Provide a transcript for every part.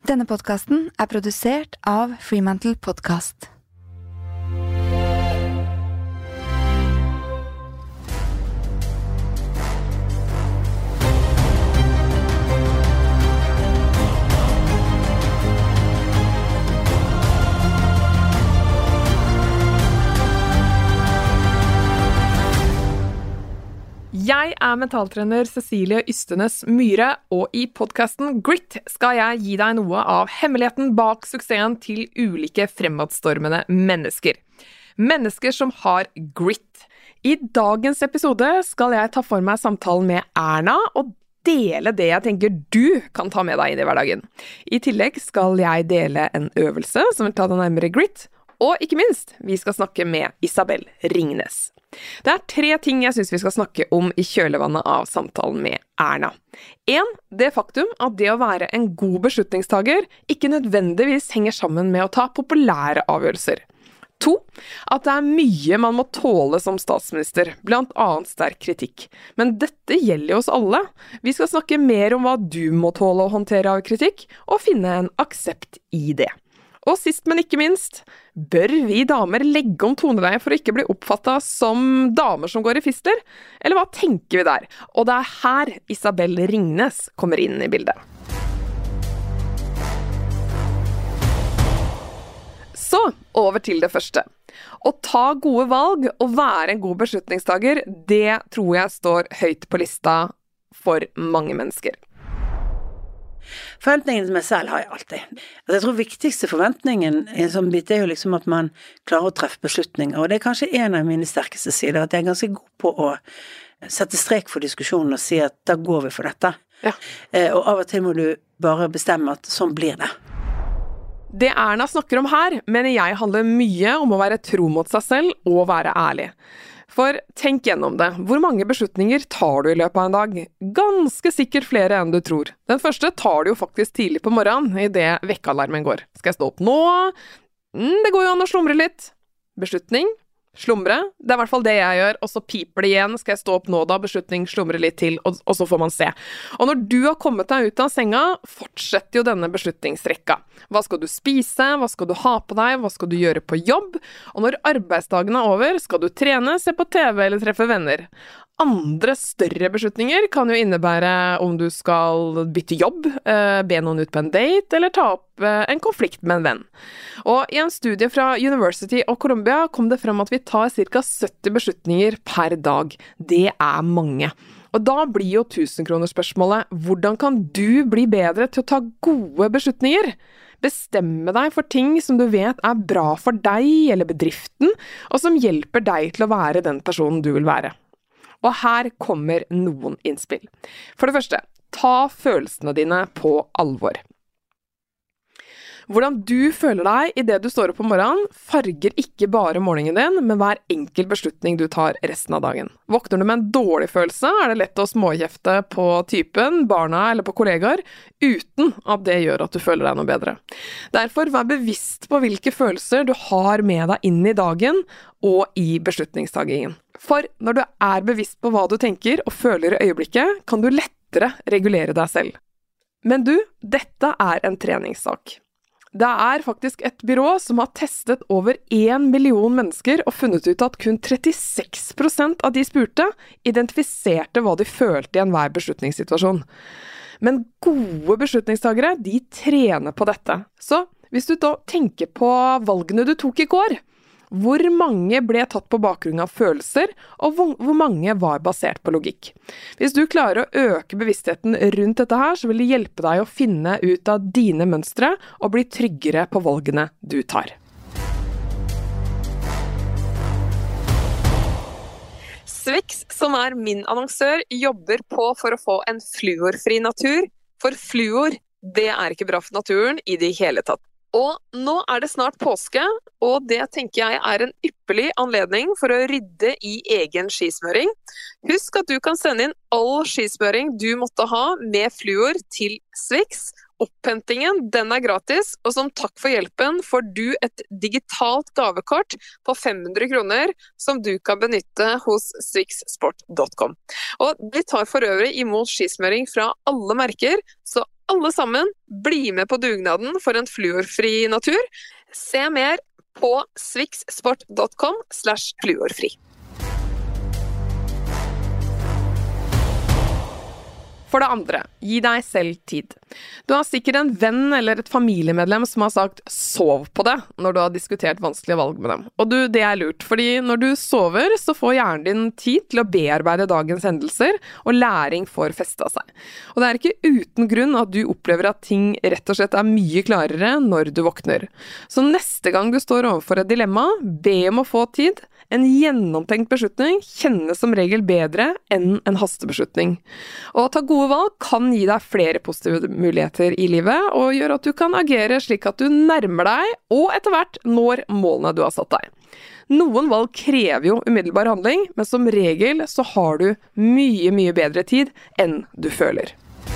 Denne podcasten produsert av Fremantle Podcast. Jeg mentaltrener Cecilie Ystenes Myhre, og i podcasten Grit skal jeg gi deg noe av hemmeligheten bak suksessen til ulike fremadstormende mennesker. Mennesker som har grit. I dagens episode skal jeg ta for meg samtalen med Erna og dele det jeg tenker du kan ta med deg inn i hverdagen. I tillegg skal jeg dele en øvelse som vil ta deg nærmere grit, og ikke minst, vi skal snakke med Isabel Ringnes. Det 3 ting jeg synes vi skal snakke om i kjølevannet av samtalen med Erna. 1. Det faktum at det å være en god beslutningstager ikke nødvendigvis henger sammen med å ta populære avgjørelser. 2. At det mye man må tåle som statsminister, blant annet sterk kritikk. Men dette gjelder jo oss alle. Vi skal snakke mer om hva du må tåle å håndtere av kritikk, og finne en aksept i det. Og sist, men ikke minst, bør vi damer legge om toneleie for å ikke bli oppfattet som damer som går i fister? Eller hva tenker vi der? Og det her Isabel Ringnes kommer inn i bildet. Så, over til det første. Å ta gode valg og være en god beslutningstager, det tror jeg står høyt på lista for mange mennesker. Forventningene til meg selv har jeg alltid. Jeg tror viktigste forventningen i en sånn bit jo liksom at man klarer å treffe beslutninger, og det kanskje en av mine sterkeste sider, at jeg ganske god på å sette strek for diskusjonen og si at da går vi for dette. Ja. Og av og til må du bare bestemme at sånn blir det. Det Erna snakker om her, mener jeg handler mye om å være tro mot seg selv og være ærlig. For tenk gjennom det. Hvor mange beslutninger tar du i løpet av en dag? Ganske sikkert flere enn du tror. Den første tar du jo faktisk tidlig på morgenen, i det vekkealarmen går. Skal jeg stå opp nå? Det går jo an å slumre litt. Beslutning? Slumre? Det I hvert fall det jeg gjør, og så piper det igjen. Skal jeg stå opp nå da? Beslutning, slumre litt til, og så får man se. Og når du har kommet deg ut av senga, fortsetter jo denne beslutningsrekka. Hva skal du spise? Hva skal du ha på deg? Hva skal du gjøre på jobb? Og når arbeidsdagen over, skal du trene, se på TV eller treffe venner. Andre større beslutninger kan jo innebære om du skal bytte jobb, be noen ut på en date, eller ta opp en konflikt med en venn. Og i en studie fra University of Columbia kom det frem at vi tar ca. 70 beslutninger per dag. Det mange. Og da blir jo 1000-kronerspørsmålet, hvordan kan du bli bedre til å ta gode beslutninger? Bestemme deg for ting som du vet bra for deg eller bedriften, og som hjelper deg til å være den personen du vil være. Og her kommer noen innspill. For det første, ta følelsene dine på alvor. Hvordan du føler deg I det du står opp om morgenen, farger ikke bare morgenen din, men hver enkel beslutning du tar resten av dagen. Våkner du med en dårlig følelse, det lett å småkjefte på typen, barna eller på kollegaer, uten at det gjør at du føler deg noe bedre. Derfor vær bevisst på hvilke følelser du har med deg inn I dagen og I beslutningstagingen. For når du bevisst på hva du tenker og føler I øyeblikket, kan du lettere regulere deg selv. Men du, dette en treningssak. Det faktisk et byrå som har testet over 1 million mennesker og funnet ut at kun 36% av de spurte identifiserte hva de følte I enhver beslutningssituasjon. Men gode beslutningstagere, de trener på dette. Så hvis du da tenker på valgene du tok I går, hvor mange ble tatt på bakgrunn av følelser, og hvor mange var basert på logikk. Hvis du klarer å øke bevisstheten rundt dette her, så vil det hjelpe deg å finne ut av dine mønstre og bli tryggere på valgene du tar. Swix, som min annonsør, jobber på for å få en fluorfri natur, for fluor, det ikke bra for naturen I det hele tatt. Og nå det snart påske, og det tenker jeg en ypperlig anledning for å rydde I egen skismøring. Husk at du kan sende inn all skismøring du måtte ha med fluor til Swix. Opphentingen, den gratis, og som takk for hjelpen får du et digitalt gavekort på 500 kroner som du kan benytte hos swixsport.com. Og de tar for øvrig imot skismøring fra alle merker, så alle sammen, bli med på dugnaden for en fluorfri natur. Se mer på swixsport.com/fluorfri. For det andre, gi deg selv tid. Du har sikkert en venn eller et familiemedlem som har sagt «sov på det» når du har diskutert vanskelige valg med dem. Og det er lurt, fordi når du sover, så får hjernen din tid til å bearbeide dagens hendelser, og læring får festet seg. Og det er ikke uten grunn at du opplever at ting rett og slett er mye klarere når du våkner. Så neste gang du står overfor et dilemma, be om å få tid. En gjennomtenkt beslutning kjennes som regel bedre enn en hastebeslutning. Og å ta gode valg kan gi deg flere positive muligheter i livet, og gjøre at du kan agere slik at du nærmer deg, og etter hvert når målene du har satt deg. Noen valg krever jo umiddelbar handling, men som regel så har du mye bedre tid enn du føler.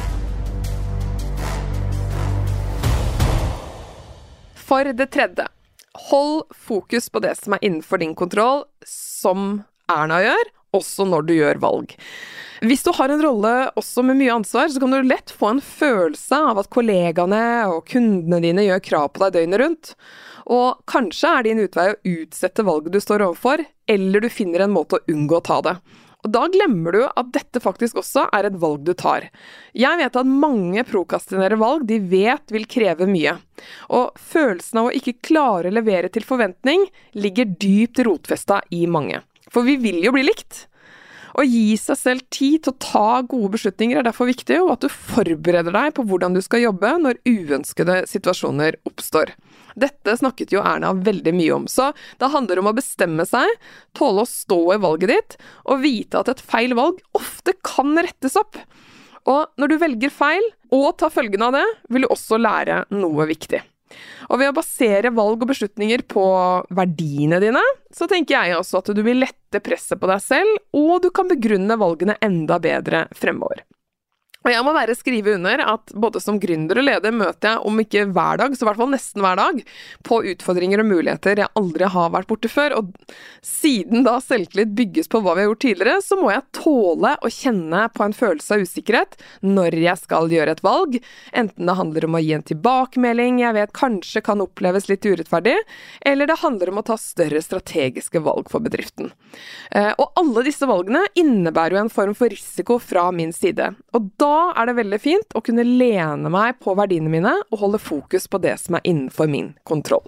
For det tredje, hold fokus på det som er innenfor din kontroll, som Erna gjør, også når du gjør valg. Hvis du har en rolle også med mye ansvar, så kan du lett få en følelse av at kollegaene og kundene dine gjør krav på deg døgnet rundt. Og kanskje er din utvei å utsette valget du står overfor, eller du finner en måte å unngå å ta det. Og da glemmer du at dette faktisk også er et valg du tar. Jeg vet at mange prokrastinerer valg de vet vil kreve mye. Og følelsen av å ikke klare å levere til forventning ligger dypt rotfestet i mange. For vi vil jo bli likt. Å gi seg selv tid til å ta gode beslutninger er derfor viktig, og at du forbereder deg på hvordan du skal jobbe når uønskede situasjoner oppstår. Dette snakket jo Erna veldig mye om, så det handler om å bestemme seg, tåle å stå i valget ditt, og vite at et feil valg ofte kan rettes opp. Og når du velger feil, og tar følgen av det, vil du også lære noe viktig. Og ved å basere valg og beslutninger på verdiene dine, så tenker jeg også at du vil lette presset på deg selv, og du kan begrunne valgene enda bedre fremover. Og jeg må bare skrive under at både som gründer og leder møter jeg, om ikke hver dag, så i hvert fall nesten hver dag, på utfordringer og muligheter jeg aldri har vært borte før. Og siden da selvtillit bygges på hva vi har gjort tidligere, så må jeg tåle å kjenne på en følelse av usikkerhet når jeg skal gjøre et valg. Enten det handler om å gi en tilbakemelding jeg vet kanskje kan oppleves litt urettferdig, eller det handler om å ta større strategiske valg for bedriften. Og alle disse valgene innebærer jo en form for risiko fra min side. Og da er det veldig fint å kunne lene meg på verdiene mine og holde fokus på det som er innenfor min kontroll.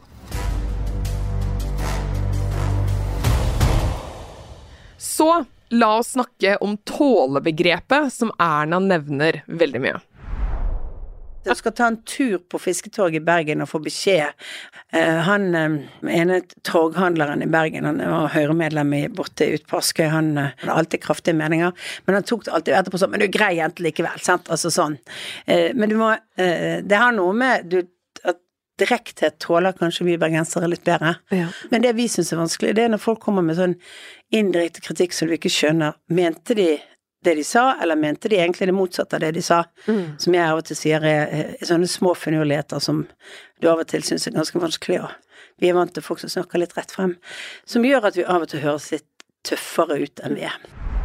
Så la oss snakke om tålebegrepet som Erna nevner veldig mye. Jeg skal ta en tur på Fisketorget i Bergen og få beskjed. Han ene torghandleren i Bergen, han var høyremedlem borte ut på Askøy, han hadde alltid kraftige meninger, men han tok det alltid etterpå sånn, men du er grei jente likevel, sant? Altså sånn. Men du må, det har noe med at direkthet tåler kanskje vi bergensere litt bedre. Ja. Men det vi synes er vanskelig, det er når folk kommer med sånn indirekte kritikk som du ikke skjønner. Mente de det de sa, eller mente de egentlig det motsatte av det de sa, som jeg av og til sier er sånne små finurligheter som du av og til synes er ganske vanskelig, og vi er vant til folk som snakker litt rett frem, som gjør at vi av og til høres litt tøffere ut enn vi er.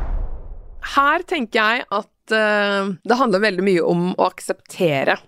Her tenker jeg at det handler veldig mye om å akseptere.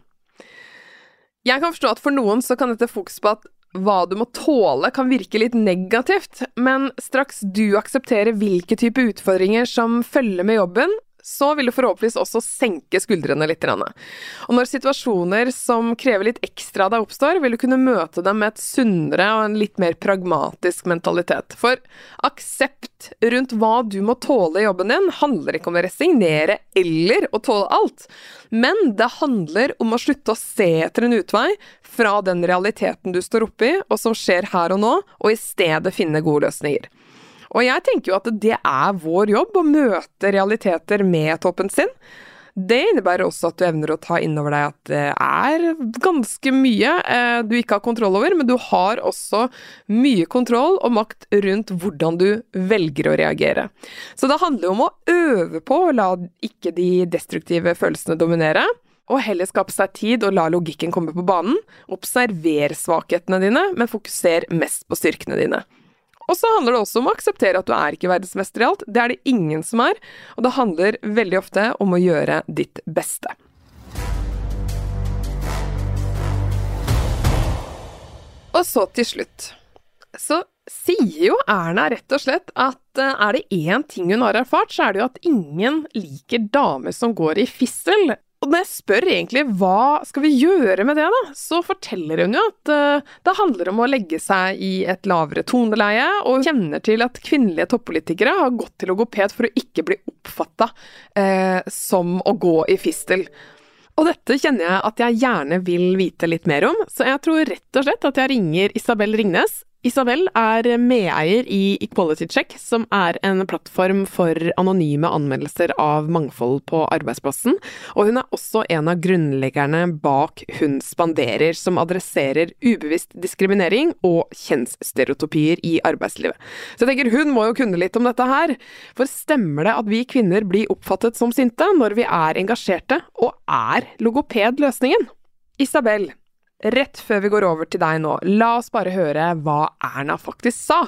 Jeg kan forstå at for noen så kan dette fokus på at hva du må tåle kan virke litt negativt, men straks du aksepterer hvilke type utfordringer som følger med jobben, så vil du forhåpentligvis også senke skuldrene litt. Og når situasjoner som krever litt ekstra av deg oppstår, vil du kunne møte dem med et sunnere og en litt mer pragmatisk mentalitet. For aksept rundt hva du må tåle i jobben din handler ikke om å resignere eller å tåle alt, men det handler om å slutte å se etter en utvei fra den realiteten du står oppe i, og som skjer her og nå, og i stedet finne gode løsninger. Og jeg tenker jo at det er vår jobb å møte realiteter med et åpent sinn. Det innebærer også at du evner å ta inn over deg at det er ganske mye du ikke har kontroll over, men du har også mye kontroll og makt rundt hvordan du velger å reagere. Så det handler jo om å øve på å la ikke de destruktive følelsene dominere, og heller skape seg tid og la logikken komme på banen. Observer svakhetene dine, men fokuser mest på styrkene dine. Og så handler det også om å akseptere at du er ikke verdensmester i alt. Det er det ingen som er, og det handler veldig ofte om å gjøre ditt beste. Og så til slutt, så sier jo Erna rett og slett at er det en ting hun har erfart, så er det jo at ingen liker damer som går i fissel. Og når jeg spør egentlig hva skal vi gjøre med det da, så forteller hun jo at det handler om å legge seg i et lavere toneleie, og kjenner til at kvinnelige toppolitikere har gått til logoped for å ikke bli oppfattet som å gå i fistel. Og dette kjenner jeg at jeg gjerne vil vite litt mer om, så jeg tror rett og slett at jeg ringer Isabel Ringnes. Isabel er medeier i Equality Check, som er en plattform for anonyme anmeldelser av mangfold på arbeidsplassen, og hun er også en av grunnleggerne bak Hun spanderer, som adresserer ubevisst diskriminering og kjønnsstereotypier i arbeidslivet. Så jeg tenker hun må jo kunne litt om dette her, for stemmer det at vi kvinner blir oppfattet som sinte når vi er engasjerte, og er logoped løsningen? Isabel, rett før vi går over til deg nå, la oss bare høre hva Erna faktisk sa.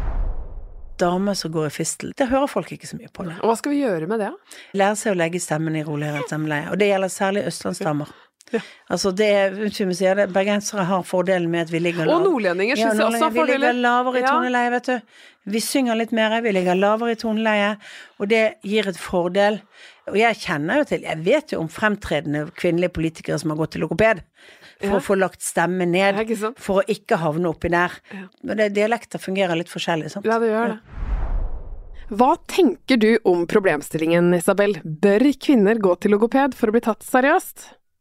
Damer som går i fistel, det hører folk ikke så mye på det. Og hva skal vi gjøre med det? Lære seg å legge stemmen i roligere stemmeleie, og det gjelder særlig østlandsdamer. Ja. Altså bergensere har fordelen med at vi ligger lavere. Og nordlendinger synes jeg også har fordeler. Vi ligger lavere i toneleie, vet du. Vi synger litt mer, vi ligger lavere i toneleie, og det gir et fordel. Og jeg vet jo om fremtredende kvinnelige politikere som har gått til logoped, for å få lagt stemme ned, for å ikke havne oppi der. Men dialekter fungerer litt forskjellig, sant? Ja, det gjør det. Hva tenker du om problemstillingen, Isabel? Bør kvinner gå til logoped for å bli tatt seriøst?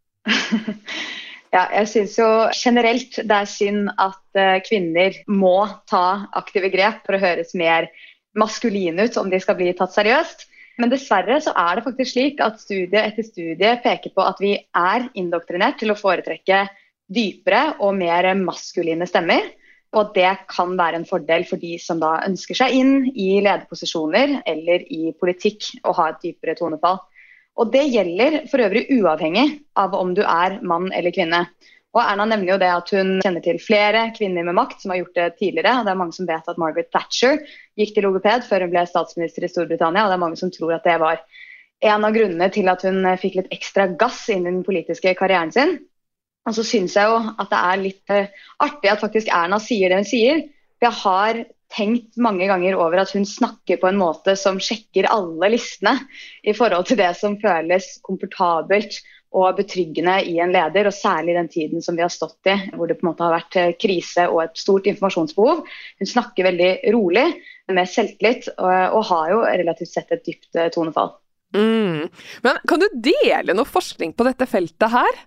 Ja, jeg synes jo generelt det er synd at kvinner må ta aktive grep for å høres mer maskuline ut om de skal bli tatt seriøst. Men dessverre så er det faktisk slik at studie etter studie peker på at vi er indoktrinert til å foretrekke dypere og mer maskuline stemmer, og det kan være en fordel for de som da ønsker seg inn i lederposisjoner eller i politikk og ha et dypere tonefall. Og det gjelder for øvrig uavhengig av om du er mann eller kvinne. Og Erna nevner jo det at hun kjenner til flere kvinner med makt som har gjort det tidligere, og det er mange som vet at Margaret Thatcher gikk til logoped før hun ble statsminister i Storbritannia, og det er mange som tror at det var en av grunnene til at hun fikk litt ekstra gass inn i den politiske karrieren sin. Og så synes jeg jo at det er litt artig at faktisk Erna sier det hun sier. Jeg har tenkt mange ganger over at hun snakker på en måte som sjekker alle listene i forhold til det som føles komfortabelt og betryggende i en leder, og særlig den tiden som vi har stått i, hvor det på en måte har vært krise og et stort informasjonsbehov. Hun snakker veldig rolig, med selvtillit, og har jo relativt sett et dypt tonefall. Men kan du dele noe forskning på dette feltet her?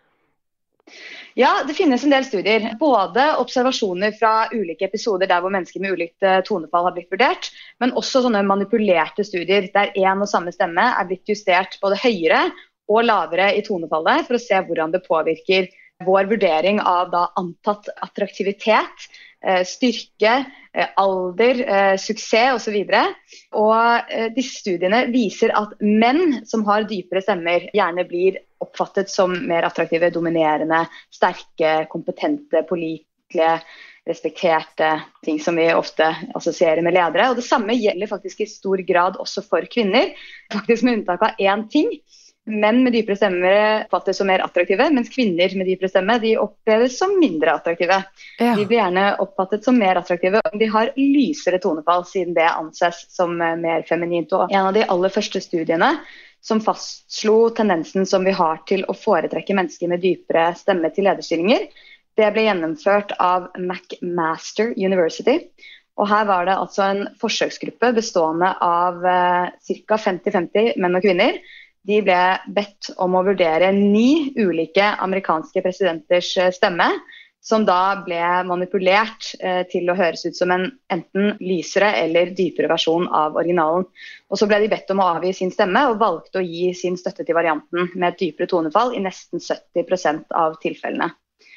Ja, det finnes en del studier. Både observasjoner fra ulike episoder der hvor mennesker med ulikt tonefall har blitt vurdert, men også sånne manipulerte studier der en og samme stemme er blitt justert både høyere og lavere i tonefallet for å se hvordan det påvirker vår vurdering av da antatt attraktivitet, styrke, alder, suksess og så videre. Og disse studiene viser at menn som har dypere stemmer gjerne blir oppfattet som mer attraktive, dominerende, sterke, kompetente, pålitelige, respekterte ting som vi ofte assosierer med ledere. Og det samme gjelder faktisk i stor grad også for kvinner, faktisk med unntak av én ting. Menn med dypere stemmer oppfattes som mer attraktive, mens kvinner med dypere stemme de oppleves som mindre attraktive. Ja. De blir gjerne oppfattet som mer attraktive, og de har lysere tonefall, siden det anses som mer feminint. Og en av de aller første studiene som fastslo tendensen som vi har til å foretrekke mennesker med dypere stemme til lederstillinger, det ble gjennomført av McMaster University. Og her var det altså en forsøksgruppe bestående av ca. 50-50 menn og kvinner. De ble bedt om å vurdere 9 ulike amerikanske presidenters stemme, som da ble manipulert til å høres ut som en enten lysere eller dypere versjon av originalen. Og så ble de bedt om å avgi sin stemme, og valgte å gi sin støtte til varianten med et dypere tonefall i nesten 70% av tilfellene.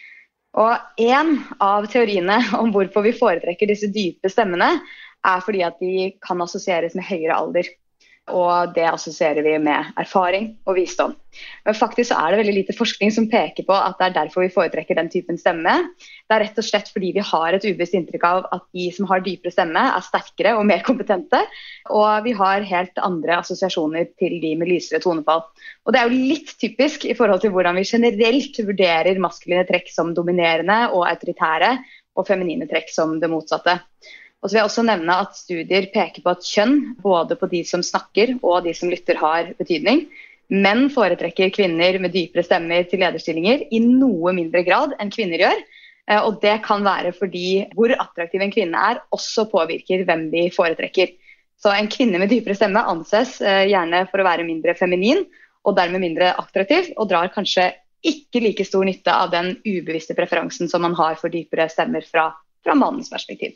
Og en av teoriene om hvorfor vi foretrekker disse dype stemmene, er fordi at de kan assosieres med høyere alder. Og det assosierer vi med erfaring og visdom. Men faktisk så er det veldig lite forskning som peker på at det er derfor vi foretrekker den typen stemme. Det er rett og slett fordi vi har et ubevisst inntrykk av at de som har dypere stemme er sterkere og mer kompetente, og vi har helt andre assosiasjoner til de med lysere tonefall. Og det er jo litt typisk i forhold til hvordan vi generelt vurderer maskuline trekk som dominerende og autoritære, og feminine trekk som det motsatte. Og så vil jeg også nevne at studier peker på at kjønn, både på de som snakker og de som lytter, har betydning. Menn foretrekker kvinner med dypere stemmer til lederstillinger i noe mindre grad enn kvinner gjør. Og det kan være fordi hvor attraktiv en kvinne er, også påvirker hvem de foretrekker. Så en kvinne med dypere stemme anses gjerne for å være mindre feminin, og dermed mindre attraktiv, og drar kanskje ikke like stor nytte av den ubevisste preferansen som man har for dypere stemmer fra mannens perspektiv.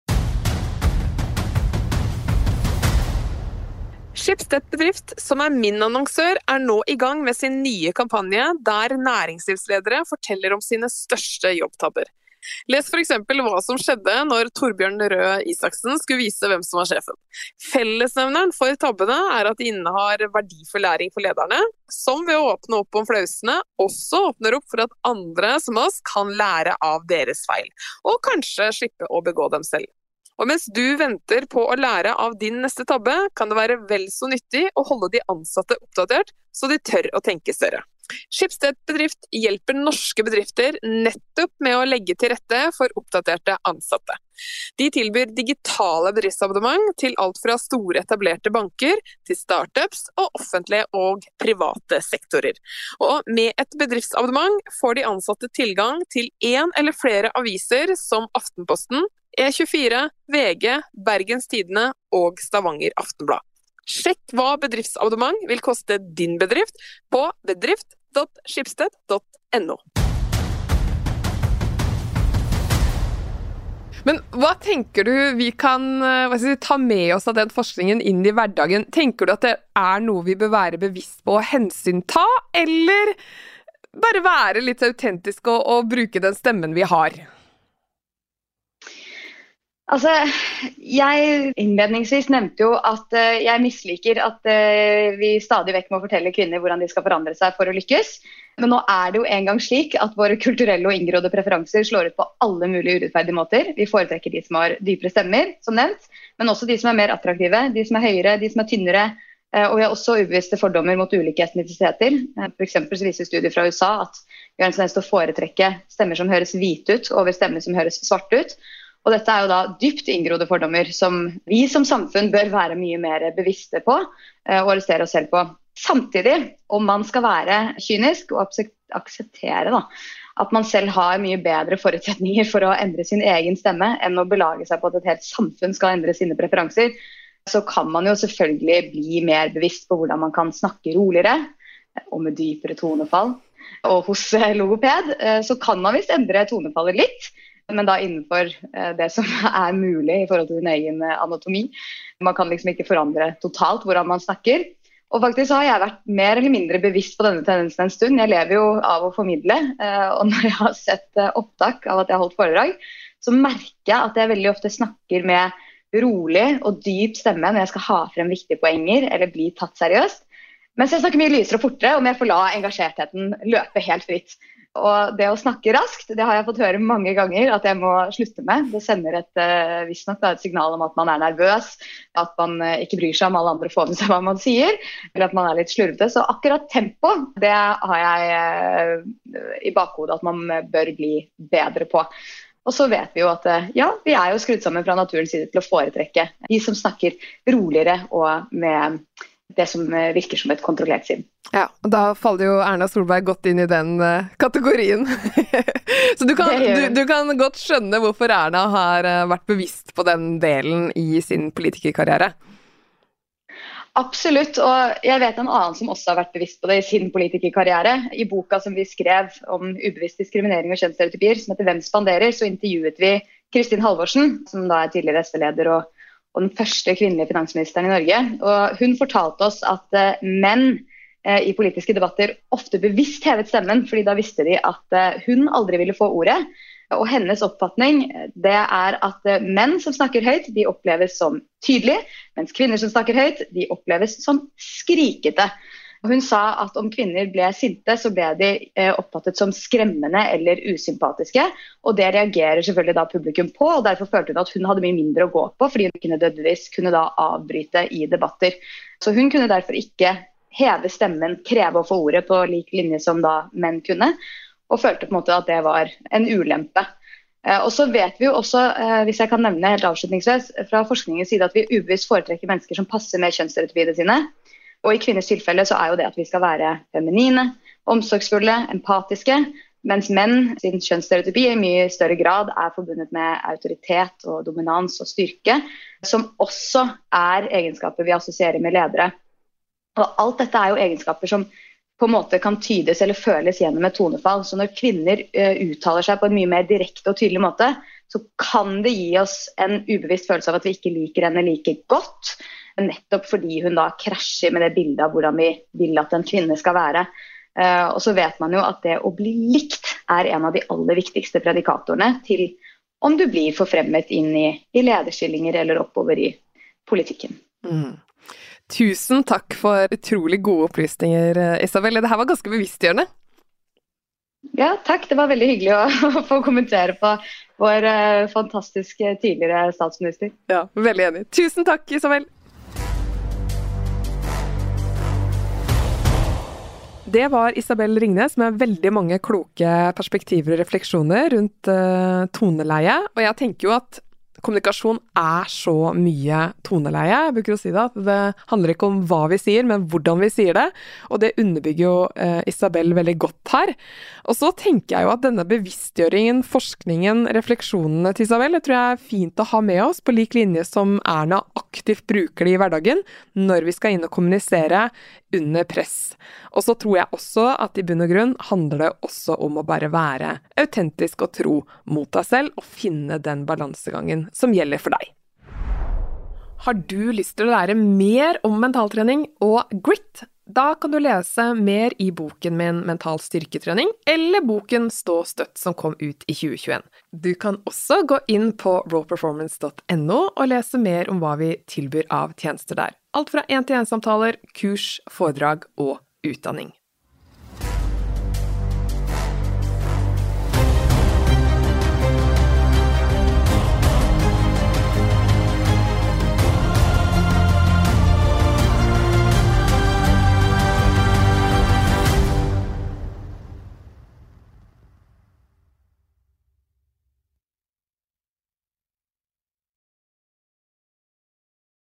Schibsted Bedrift, som min annonsør, nå i gang med sin nye kampanje der næringslivsledere forteller om sine største jobbtabber. Les for eksempel hva som skjedde når Torbjørn Røe Isaksen skulle vise hvem som var sjefen. Fellesnevneren for tabbene at de innehar verdifull læring for lederne, som ved å åpne opp om flausene også åpner opp for at andre som oss kan lære av deres feil, og kanskje slippe å begå dem selv. Og mens du venter på å lære av din neste tabbe, kan det være vel så nyttig å holde de ansatte oppdatert, så de tør å tenke større. Schibsted Bedrift hjelper norske bedrifter nettopp med å legge til rette for oppdaterte ansatte. De tilbyr digitale bedriftsabonnement til alt fra store etablerte banker til startups og offentlige og private sektorer. Og med et bedriftsabonnement får de ansatte tilgang til en eller flere aviser som Aftenposten, E24, VG, Bergens Tidende og Stavanger Aftenblad. Sjekk hva bedriftsabonnement vil koste din bedrift på bedrift.schibsted.no. Men hva tenker du vi kan ta med oss av den forskningen inn i hverdagen? Tenker du at det noe vi bør være bevisst på å hensynta, eller bare være litt autentisk og bruke den stemmen vi har? Altså, jeg innledningsvis nevnte jo at jeg misliker at vi stadig vekk må fortelle kvinner hvordan de skal forandre seg for å lykkes. Men nå det jo en gang slik at våre kulturelle og inngrodde preferanser slår ut på alle mulige urettferdige måter. Vi foretrekker de som har dypere stemmer, som nevnt, men også de som mer attraktive, de som høyere, de som tynnere. Og vi har også ubevisste fordommer mot ulike etnisiteter. For eksempel så viser studier fra USA at vi har en tendens til å foretrekke stemmer som høres hvite ut over stemmer som høres svarte ut. Og dette jo da dypt inngrodde fordommer som vi som samfunn bør være mye mer bevisste på og arrestere oss selv på. Samtidig, om man skal være kynisk og akseptere at man selv har mye bedre forutsetninger for å endre sin egen stemme enn å belage seg på at et helt samfunn skal endre sine preferanser, så kan man jo selvfølgelig bli mer bevisst på hvordan man kan snakke roligere og med dypere tonefall. Og hos logoped så kan man visst endre tonefallet litt, men da innenfor det som mulig i forhold til din egen anatomi. Man kan liksom ikke forandre totalt hvordan man snakker. Og faktisk har jeg vært mer eller mindre bevisst på denne tendensen en stund. Jeg lever jo av å formidle, og når jeg har sett opptak av at jeg har holdt foredrag, så merker jeg at jeg veldig ofte snakker med rolig og dyp stemme når jeg skal ha frem viktige poenger eller bli tatt seriøst. Mens jeg snakker mye lysere og fortere, om jeg får la engasjertheten løpe helt fritt. Og det å snakke raskt, det har jeg fått høre mange ganger at jeg må slutte med. Det sender visstnok et signal om at man nervøs, at man ikke bryr seg om alle andre får med seg hva man sier, eller at man litt slurvete. Så akkurat tempo, det har jeg i bakhodet at man bør bli bedre på. Og så vet vi jo at vi jo skrudd sammen fra naturens side til å foretrekke de som snakker roligere og med det som virker som et kontrollert sinn. Ja, og da faller jo Erna Solberg godt inn i den kategorien. Så du kan godt skjønne hvorfor Erna har vært bevisst på den delen i sin politikerkarriere. Absolutt, og jeg vet en annen som også har vært bevisst på det i sin politikerkarriere. I boka som vi skrev om ubevisst diskriminering og kjønnsstereotypier, som heter Hvem spanderer, så intervjuet vi Kristin Halvorsen, som da tidligere SV-leder og den første kvinnelige finansministeren i Norge. Og hun fortalte oss at menn i politiske debatter ofte bevisst hevet stemmen, fordi da visste de at hun aldri ville få ordet. Og hennes oppfatning det at menn som snakker høyt, de oppleves som tydelige, mens kvinner som snakker høyt, de oppleves som skrikete. Hun sa at om kvinner ble sinte, så ble de oppfattet som skremmende eller usympatiske, og det reagerer selvfølgelig da publikum på, og derfor følte hun at hun hadde mye mindre å gå på, fordi hun kunne da avbryte i debatter. Så hun kunne derfor ikke heve stemmen, kreve å få ordet på lik linje som da menn kunne, og følte på en måte at det var en ulempe. Og så vet vi jo også, hvis jeg kan nevne helt avslutningsvis, fra forskningens side at vi ubevisst foretrekker mennesker som passer med kjønnsstereotypiene sine. Og i kvinners tilfelle så jo det at vi skal være feminine, omsorgsfulle, empatiske, mens menn sin kjønnsstereotypi i mye større grad forbundet med autoritet og dominans og styrke, som også egenskaper vi assosierer med ledere. Og alt dette jo egenskaper som på en måte kan tydes eller føles gjennom et tonefall. Så når kvinner uttaler seg på en mye mer direkte og tydelig måte, så kan det gi oss en ubevisst følelse av at vi ikke liker henne like godt, nettopp fordi hun da krasjer med det bildet av hvordan vi vil at en kvinne skal være. Og så vet man jo at det å bli likt en av de aller viktigste predikatorene til om du blir forfremmet inn i lederstillinger eller oppover i politikken. Tusen takk for utrolig gode opplysninger, Isabel. Dette var ganske bevisstgjørende. Ja, takk. Det var veldig hyggelig å få kommentere på vår fantastiske tidligere statsminister. Ja, veldig enig. Tusen takk, Isabel. Det var Isabel Ringnes med veldig mange kloke perspektiver og refleksjoner rundt toneleie. Og jeg tenker jo at kommunikasjon så mye toneleie. Jeg bruker å si det, at det handler ikke om hva vi sier, men hvordan vi sier det. Og det underbygger jo Isabel veldig godt her. Og så tenker jeg jo at denne bevisstgjøringen, forskningen, refleksjonene til Isabel, det tror jeg fint å ha med oss på lik linje som Erna aktivt bruker det i hverdagen når vi skal inn og kommunisere under press. Og så tror jeg også at i bunn og grunn handler det også om å bare være autentisk og tro mot deg selv og finne den balansegangen som gjelder for deg. Har du lyst til å lære mer om mentaltrening og grit? Da kan du lese mer i boken min Mental styrketrening, eller boken Stå støtt som kom ut i 2021. Du kan også gå inn på rawperformance.no og lese mer om hva vi tilbyr av tjenester der. Alt fra 1-til-1-samtaler, kurs, foredrag og utdanning.